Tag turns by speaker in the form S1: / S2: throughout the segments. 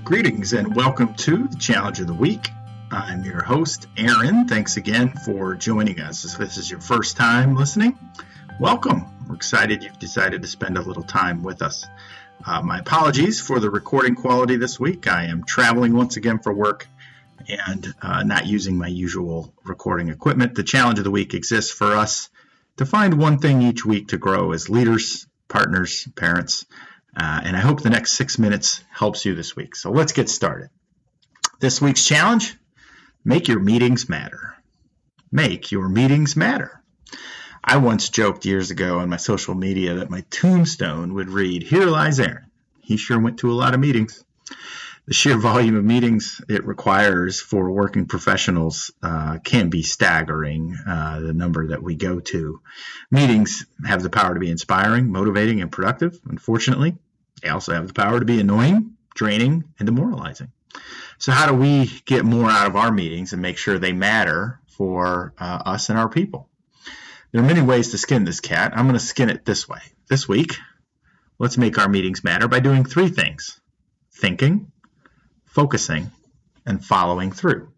S1: Greetings and welcome to the Challenge of the Week. I'm your host, Aaron. Thanks again for joining us. If this is your first time listening, welcome. We're excited you've decided to spend a little time with us. My apologies for the recording quality this week. I am traveling once again for work and not using my usual recording equipment. The Challenge of the Week exists for us to find one thing each week to grow as leaders, partners, parents, and I hope the next 6 minutes helps you this week. So let's get started. This week's challenge, make your meetings matter. Make your meetings matter. I once joked years ago on my social media that my tombstone would read, "Here lies Aaron. He sure went to a lot of meetings." The sheer volume of meetings it requires for working professionals can be staggering, the number that we go to. Meetings have the power to be inspiring, motivating, and productive. Unfortunately, they also have the power to be annoying, draining, and demoralizing. So how do we get more out of our meetings and make sure they matter for us and our people? There are many ways to skin this cat. I'm going to skin it this way. This week, let's make our meetings matter by doing 3 things: thinking, focusing, and following through.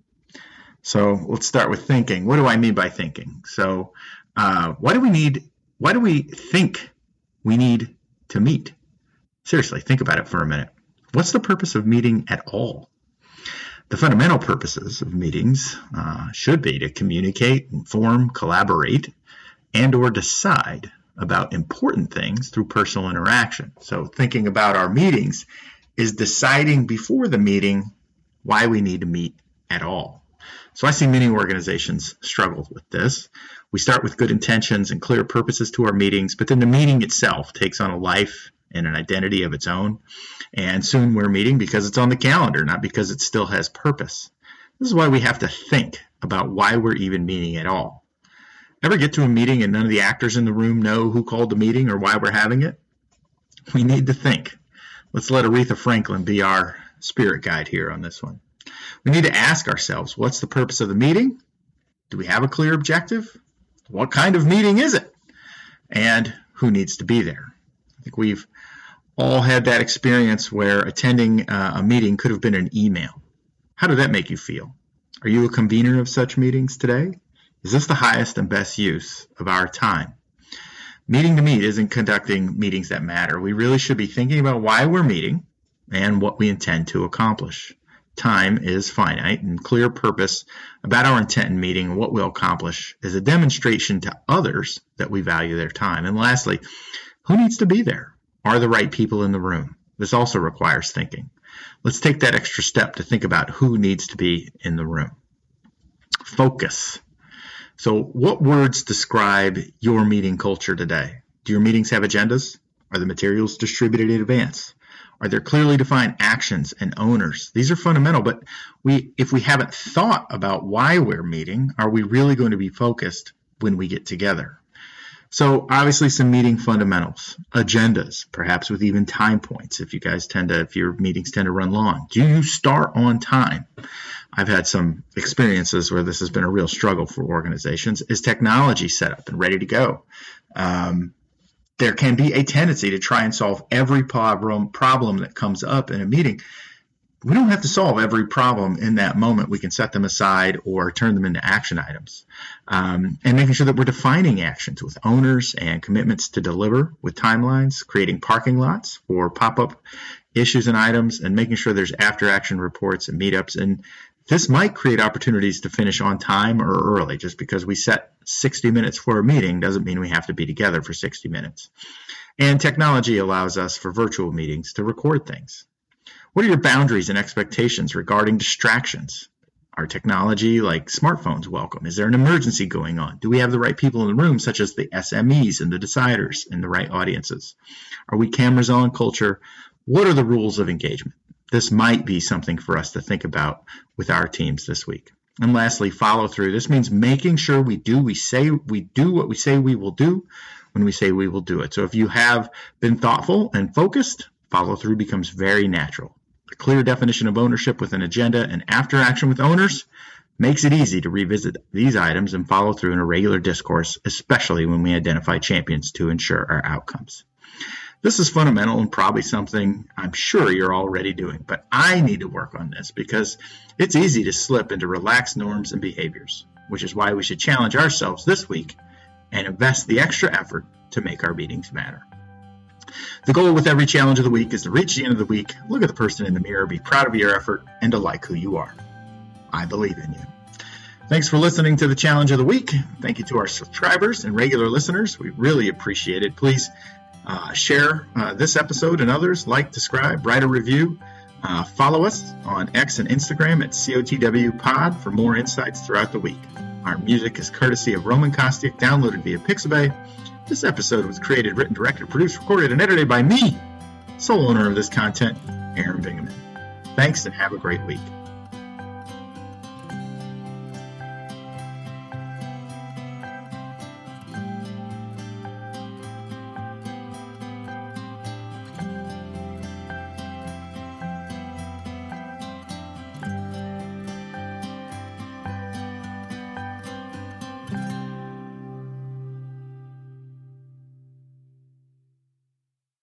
S1: So let's start with thinking. What do I mean by thinking? So why do we think we need to meet? Seriously, think about it for a minute. What's the purpose of meeting at all? The fundamental purposes of meetings should be to communicate, inform, collaborate, and or decide about important things through personal interaction. So thinking about our meetings is deciding before the meeting why we need to meet at all. So I see many organizations struggle with this. We start with good intentions and clear purposes to our meetings, but then the meeting itself takes on a life and an identity of its own. And soon we're meeting because it's on the calendar, not because it still has purpose. This is why we have to think about why we're even meeting at all. Ever get to a meeting and none of the actors in the room know who called the meeting or why we're having it? We need to think. Let's let Aretha Franklin be our spirit guide here on this one. We need to ask ourselves, what's the purpose of the meeting? Do we have a clear objective? What kind of meeting is it? And who needs to be there? I think we've all had that experience where attending a meeting could have been an email. How did that make you feel? Are you a convener of such meetings today? Is this the highest and best use of our time? Meeting to meet isn't conducting meetings that matter. We really should be thinking about why we're meeting and what we intend to accomplish. Time is finite, and clear purpose about our intent in meeting and what we'll accomplish is a demonstration to others that we value their time. And lastly, who needs to be there? Are the right people in the room? This also requires thinking. Let's take that extra step to think about who needs to be in the room. Focus. So what words describe your meeting culture today? Do your meetings have agendas? Are the materials distributed in advance? Are there clearly defined actions and owners? These are fundamental, but if we haven't thought about why we're meeting, are we really going to be focused when we get together? So obviously some meeting fundamentals, agendas, perhaps with even time points if your meetings tend to run long. Do you start on time? I've had some experiences where this has been a real struggle for organizations. Is technology set up and ready to go? There can be a tendency to try and solve every problem that comes up in a meeting. We don't have to solve every problem in that moment. We can set them aside or turn them into action items. And making sure that we're defining actions with owners and commitments to deliver with timelines, creating parking lots for pop-up issues and items, and making sure there's after-action reports and meetups. And this might create opportunities to finish on time or early. Just because we set 60 minutes for a meeting doesn't mean we have to be together for 60 minutes. And technology allows us for virtual meetings to record things. What are your boundaries and expectations regarding distractions? Are technology like smartphones welcome? Is there an emergency going on? Do we have the right people in the room, such as the SMEs and the deciders and the right audiences? Are we cameras on culture? What are the rules of engagement? This might be something for us to think about with our teams this week. And lastly, follow through. This means making sure we do what we say we will do when we say we will do it. So if you have been thoughtful and focused, follow through becomes very natural. A clear definition of ownership with an agenda and after action with owners makes it easy to revisit these items and follow through in a regular discourse, especially when we identify champions to ensure our outcomes. This is fundamental and probably something I'm sure you're already doing, but I need to work on this because it's easy to slip into relaxed norms and behaviors, which is why we should challenge ourselves this week and invest the extra effort to make our meetings matter. The goal with every challenge of the week is to reach the end of the week, look at the person in the mirror, be proud of your effort, and to like who you are. I believe in you. Thanks for listening to the Challenge of the Week. Thank you to our subscribers and regular listeners. We really appreciate it. Please share this episode and others, like, subscribe, write a review. Follow us on X and Instagram at COTW Pod for more insights throughout the week. Our music is courtesy of Roman Kostiuk, downloaded via Pixabay. This episode was created, written, directed, produced, recorded, and edited by me, sole owner of this content, Aaron Bingaman. Thanks and have a great week.